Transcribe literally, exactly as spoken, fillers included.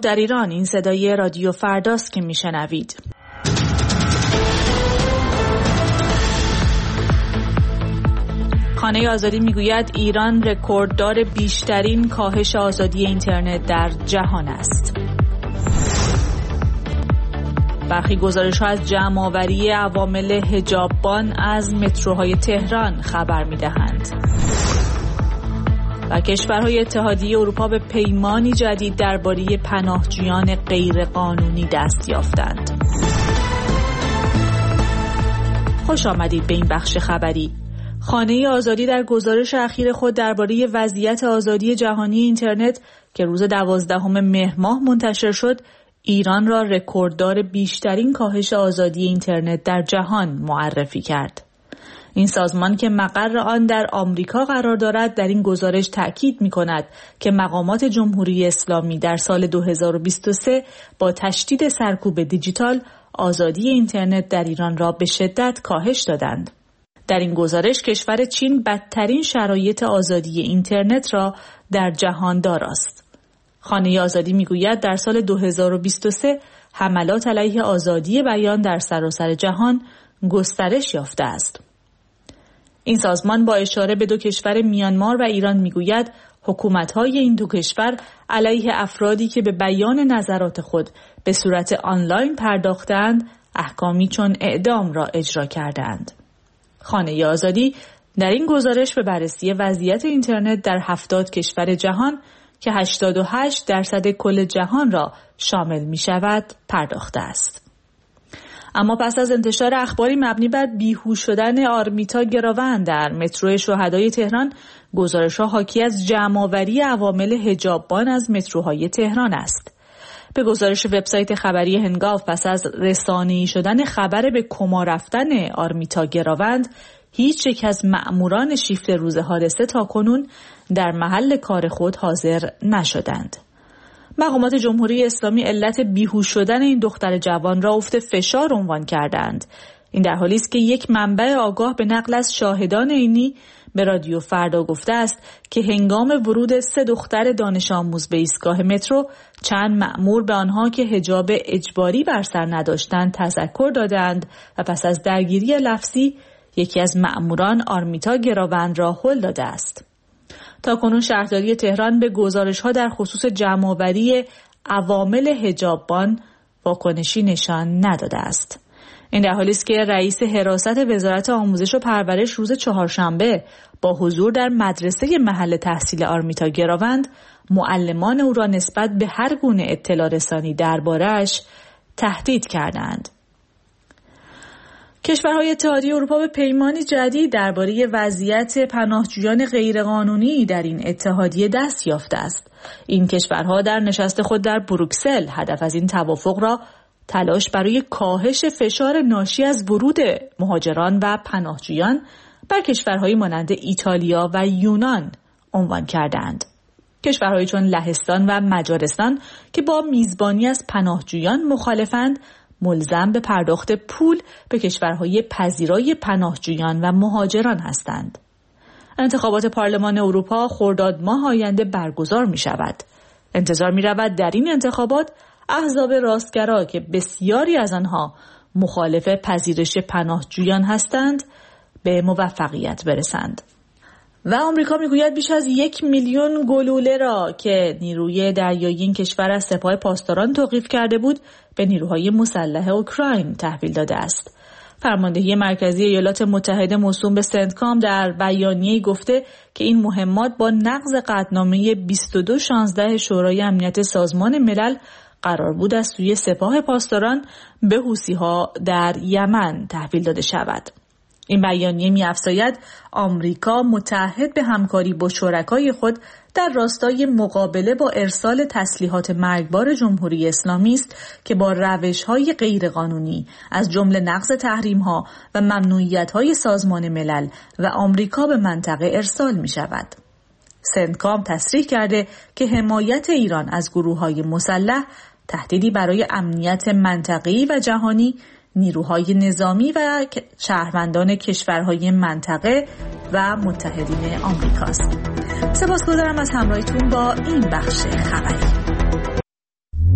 در ایران. این صدای رادیو فرداست که میشنوید. خانه آزادی میگوید ایران رکورددار بیشترین کاهش آزادی اینترنت در جهان است. برخی گزارش‌ها از جمع‌آوری عوامل حجاببان از متروهای تهران خبر می‌دهند. و کشورهای اتحادیه اروپا به پیمانی جدید درباره پناهجویان غیرقانونی دست یافتند. خوش آمدید به این بخش خبری. خانه آزادی در گزارش اخیر خود درباره وضعیت آزادی جهانی اینترنت که روز دوازدهم مهر ماه منتشر شد، ایران را رکورددار بیشترین کاهش آزادی اینترنت در جهان معرفی کرد. این سازمان که مقر آن در آمریکا قرار دارد در این گزارش تأکید می‌کند که مقامات جمهوری اسلامی در سال دو هزار و بیست و سه با تشدید سرکوب دیجیتال آزادی اینترنت در ایران را به شدت کاهش دادند. در این گزارش کشور چین بدترین شرایط آزادی اینترنت را در جهان داراست. خانه آزادی میگوید در سال دو هزار و بیست و سه حملات علیه آزادی بیان در سراسر جهان گسترش یافته است. این سازمان با اشاره به دو کشور میانمار و ایران میگوید حکومت‌های این دو کشور علیه افرادی که به بیان نظرات خود به صورت آنلاین پرداختند احکامی چون اعدام را اجرا کردند. خانه آزادی در این گزارش به بررسی وضعیت اینترنت در هفتاد کشور جهان که هشتاد و هشت درصد کل جهان را شامل می شود پرداخته است. اما پس از انتشار اخباری مبنی بر بیهوش شدن آرمیتا گراوند در مترو شهدای تهران، گزارش‌ها حاکی از جمع‌آوری عوامل حجاببان از متروهای تهران است. به گزارش وبسایت خبری هنگاو پس از رسانه‌ای شدن خبر به کما رفتن آرمیتا گراوند، هیچ یک از مأموران شیفت روز حادثه تاکنون در محل کار خود حاضر نشدند. مقامات جمهوری اسلامی علت بیهوش شدن این دختر جوان را افت فشار عنوان کردند. این در حالی است که یک منبع آگاه به نقل از شاهدان عینی به رادیو فردا گفته است که هنگام ورود سه دختر دانش آموز به ایستگاه مترو چند مأمور به آنها که حجاب اجباری بر سر نداشتند تذکر دادند و پس از درگیری لفظی یکی از مأموران آرمیتا گراوند را هل داده است. تاکنون شهرداری تهران به گزارش‌ها در خصوص جمع‌آوری عوامل حجاببان واکنشی نشان نداده است. این در حالی است که رئیس حراست وزارت آموزش و پرورش روز چهارشنبه با حضور در مدرسه محل تحصیل آرمیتا گراوند معلمان او را نسبت به هر گونه اطلاع رسانی درباره‌اش تهدید کردند. کشورهای اتحادیه اروپا به پیمانی جدید درباره وضعیت پناهجویان غیرقانونی در این اتحادیه دست یافته است. این کشورها در نشست خود در بروکسل هدف از این توافق را تلاش برای کاهش فشار ناشی از ورود مهاجران و پناهجویان بر کشورهای مانند ایتالیا و یونان عنوان کردند. کشورهایی چون لهستان و مجارستان که با میزبانی از پناهجویان مخالفند، ملزم به پرداخت پول به کشورهای پذیرای پناهجویان و مهاجران هستند. انتخابات پارلمان اروپا خرداد ماه آینده برگزار می شود. انتظار می رود در این انتخابات احزاب راستگرا که بسیاری از آنها مخالف پذیرش پناهجویان هستند به موفقیت برسند. و آمریکا میگوید بیش از یک میلیون گلوله را که نیروی دریایی این کشور از سپاه پاسداران توقیف کرده بود به نیروهای مسلح اوکراین تحویل داده است. فرماندهی مرکزی ایالات متحده موسوم به سنتکام در بیانیه‌ای گفته که این مهمات با نقض قطعنامه بیست و دو شانزده شورای امنیت سازمان ملل قرار بود از سوی سپاه پاسداران به حوثی‌ها در یمن تحویل داده شود. این بیانیه می‌افزاید آمریکا متعهد به همکاری با شرکای خود در راستای مقابله با ارسال تسلیحات مرگبار جمهوری اسلامی است که با روش‌های غیرقانونی از جمله نقض تحریم‌ها و ممنوعیت‌های سازمان ملل و آمریکا به منطقه ارسال می‌شود. سنتکام تصریح کرده که حمایت ایران از گروه‌های مسلح تهدیدی برای امنیت منطقه‌ای و جهانی، نیروهای نظامی و شهروندان کشورهای منطقه و متحدین آمریکاست. سپاسگزارم از همراهیتون با این بخش خبری.